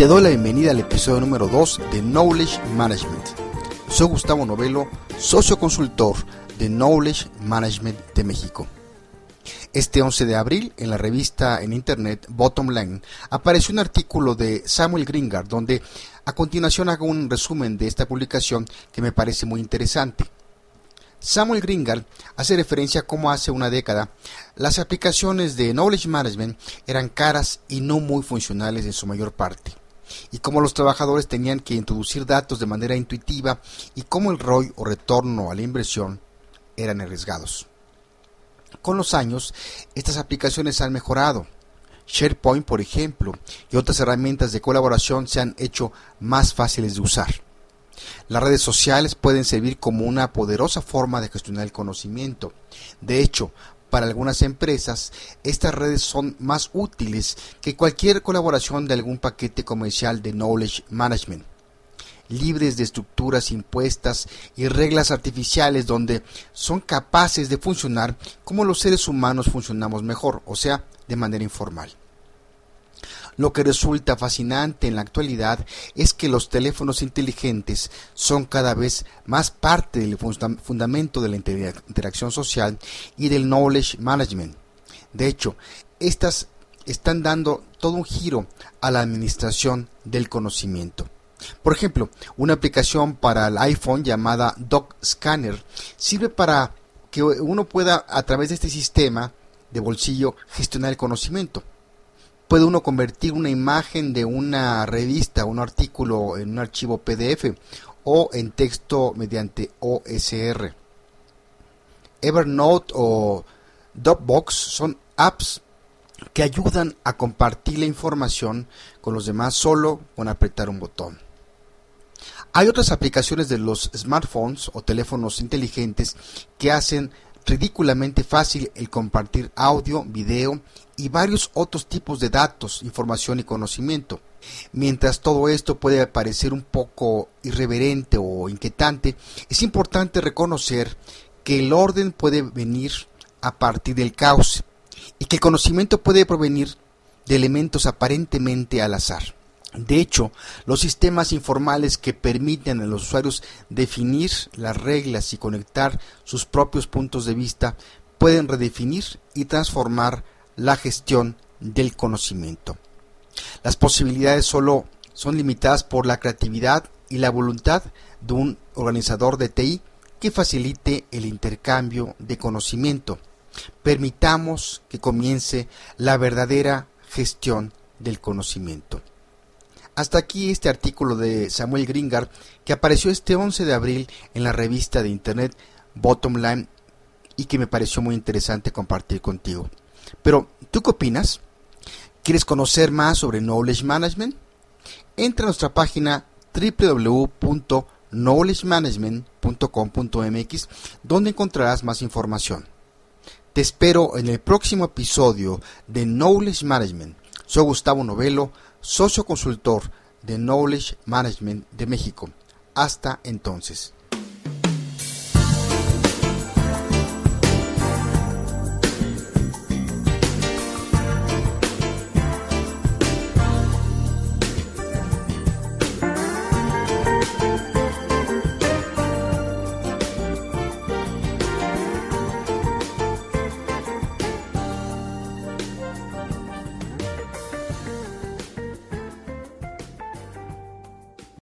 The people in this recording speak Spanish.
Te doy la bienvenida al episodio número 2 de Knowledge Management. Soy Gustavo Novelo, socio consultor de Knowledge Management de México. Este 11 de abril, en la revista en internet Bottom Line, apareció un artículo de Samuel Gringard, donde a continuación hago un resumen de esta publicación que me parece muy interesante. Samuel Gringard hace referencia a cómo hace una década las aplicaciones de Knowledge Management eran caras y no muy funcionales en su mayor parte, y cómo los trabajadores tenían que introducir datos de manera intuitiva y cómo el ROI o retorno a la inversión eran arriesgados. Con los años, estas aplicaciones han mejorado. SharePoint, por ejemplo, y otras herramientas de colaboración se han hecho más fáciles de usar. Las redes sociales pueden servir como una poderosa forma de gestionar el conocimiento. De hecho, para algunas empresas, estas redes son más útiles que cualquier colaboración de algún paquete comercial de Knowledge Management, libres de estructuras impuestas y reglas artificiales donde son capaces de funcionar como los seres humanos funcionamos mejor, o sea, de manera informal. Lo que resulta fascinante en la actualidad es que los teléfonos inteligentes son cada vez más parte del fundamento de la interacción social y del knowledge management. De hecho, estas están dando todo un giro a la administración del conocimiento. Por ejemplo, una aplicación para el iPhone llamada Doc Scanner sirve para que uno pueda, a través de este sistema de bolsillo, gestionar el conocimiento. Puede uno convertir una imagen de una revista, un artículo, en un archivo PDF o en texto mediante OSR. Evernote o Dropbox son apps que ayudan a compartir la información con los demás solo con apretar un botón. Hay otras aplicaciones de los smartphones o teléfonos inteligentes que hacen ridículamente fácil el compartir audio, video y varios otros tipos de datos, información y conocimiento. Mientras todo esto puede parecer un poco irreverente o inquietante, es importante reconocer que el orden puede venir a partir del caos y que el conocimiento puede provenir de elementos aparentemente al azar. De hecho, los sistemas informales que permiten a los usuarios definir las reglas y conectar sus propios puntos de vista pueden redefinir y transformar la gestión del conocimiento. Las posibilidades solo son limitadas por la creatividad y la voluntad de un organizador de TI que facilite el intercambio de conocimiento. Permitamos que comience la verdadera gestión del conocimiento. Hasta aquí este artículo de Samuel Gringard que apareció este 11 de abril en la revista de internet Bottom Line y que me pareció muy interesante compartir contigo. Pero, ¿tú qué opinas? ¿Quieres conocer más sobre Knowledge Management? Entra a nuestra página www.knowledgemanagement.com.mx donde encontrarás más información. Te espero en el próximo episodio de Knowledge Management. Soy Gustavo Novelo, socio consultor de Knowledge Management de México. Hasta entonces.